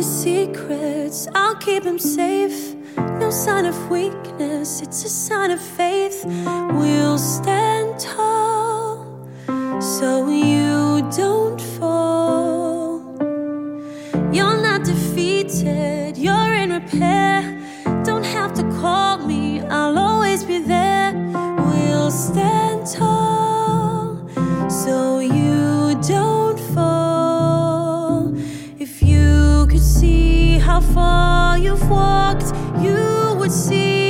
secrets, I'll keep them safe. No sign of weakness, it's a sign of faith. We'll stand tall so you don't fall. You're not defeated, you're in repair. Don't have to call me, I'll always be there. We'll stand tall so you don't fall. If you could see how far you've walked, you would see